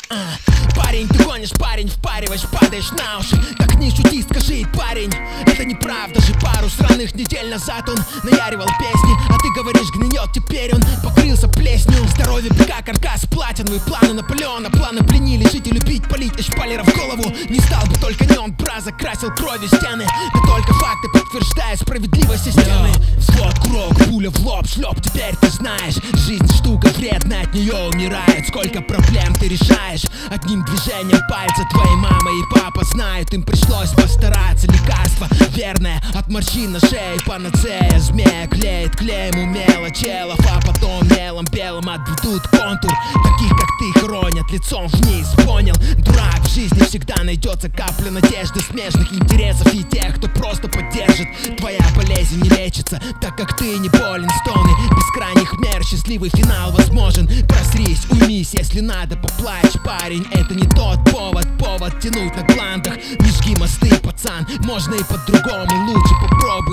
Парень, ты гонишь, парень, впариваешь, падаешь на уши. Так не шути, скажи, парень, это неправда же. Пару сраных недель назад он наяривал песни, а ты говоришь, гниет, теперь он покрылся плесенью. Здоровье быка, каркас, платиновые планы Наполеона. Планы пленили, жить и любить, полить из шпалера в голову. Не стал бы только не он, бра, закрасил кровью стены. Да только факты подтверждают справедливость системы. Взвод, курок, пуля в лоб, шлеп, теперь ты знаешь. Жизнь штука вредная, от нее умирает. Сколько проблем ты решаешь одним движением пальца. Твои мама и папа знают, им пришлось постараться. Лекарство верное от морщин на шее, панацея. Змея клеит клеем умело челов, а потом мелом белым обведут контур. Таких как ты хоронят лицом вниз, понял? Дурак, в жизни всегда найдется капля надежды, смежных интересов и тех, кто просто поддержит. Твоя болезнь не лечится, так как ты не болен. Стоны без крайних мер, счастливый финал возможен. Просрись, уймись, если надо, поплачь, парень. Это не тот повод тянуть на гландах. Не жги мосты, пацан, можно и по-другому. Лучше попробуй